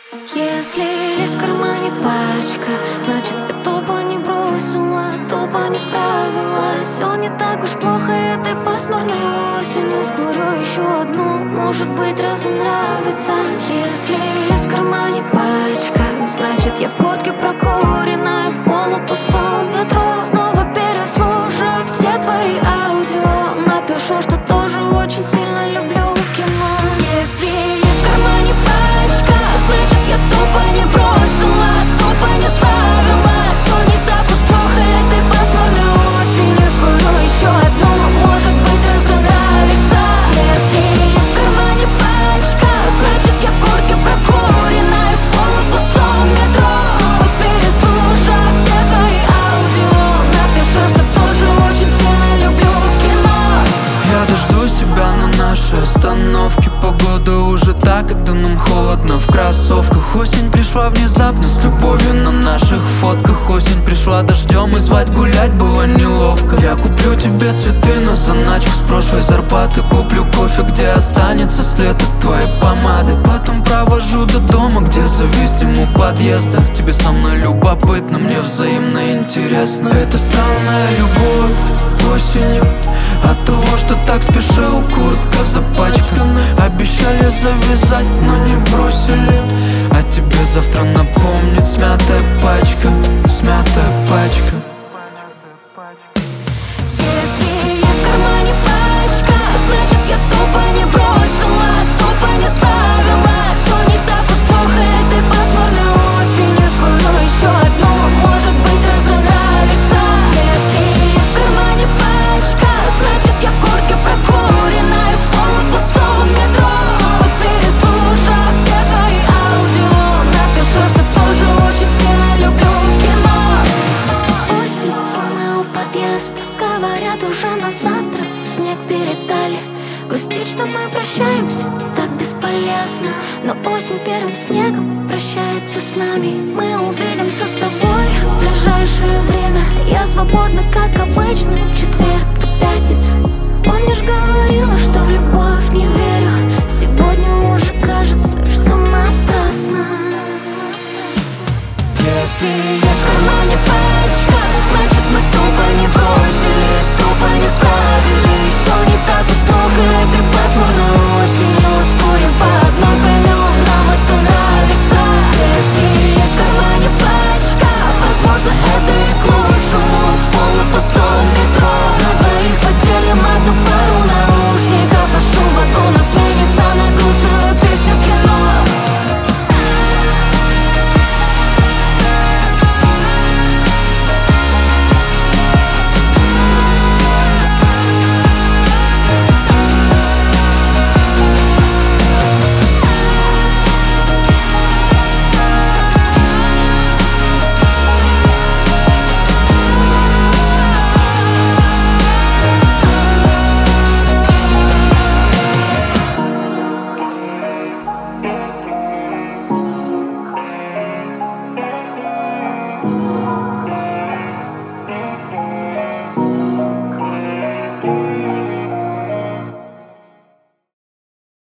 Если есть в кармане пачка, значит я тупо не бросила, тупо не справилась. Все не так уж плохо этой пасмурной осенью. Скурю еще одну, может быть разонравится. Если есть в кармане пачка, значит я в куртке прокуренная, в полупустом метро. Снова переслушаю все твои аудио, напишу, что тоже очень сильно люблю кино. Если есть в кармане пачка, значит я тупо не бросила, тупо не справилась. Все не так уж плохо этой пасмурной осенью. Скурю еще одну, может быть разонравится. Если есть в кармане пачка, значит я в куртке прокуренная, в полупустом метро. Снова переслушаю все твои аудио, напишу, что тоже очень сильно люблю кино. Я дождусь тебя на нашей остановке. Погода уже так, когда нам холодно в кроссовках. Осень пришла внезапно с любовью на наших фотках. Осень пришла дождем, и звать гулять было неловко. Я куплю тебе цветы на заначку с прошлой зарплаты. Куплю кофе, где останется след от твоей помады. Потом провожу до дома, где зависнем у подъезда. Тебе со мной любопытно, мне взаимно интересно. Это странная любовь осенью, от того, что так спешил, куртка запачкана. Обещали завязать, но не бросили. А тебе завтра напомнит смятая пачка, смятая пачка. Если есть в кармане пачка, значит я тупо не бросила, тупо не справилась. Все не так уж плохо этой пасмурной осенью. Скурю еще одну, может быть разонравится. Если есть в кармане пачка, значит я в куртке прокуренная, в полупустом метро. Снова переслушаю все твои аудио, напишу, что тоже очень сильно люблю кино. Осень, и мы у подъезда, говорят уже на завтра. Снег передали, грустить, что мы прощаемся, так бесполезно. Но осень первым снегом прощается с нами. Мы увидимся с тобой в ближайшее время. Я свободна, как обычно, в четверг и пятницу. Помнишь, говорила, что в любовь не верю. Сегодня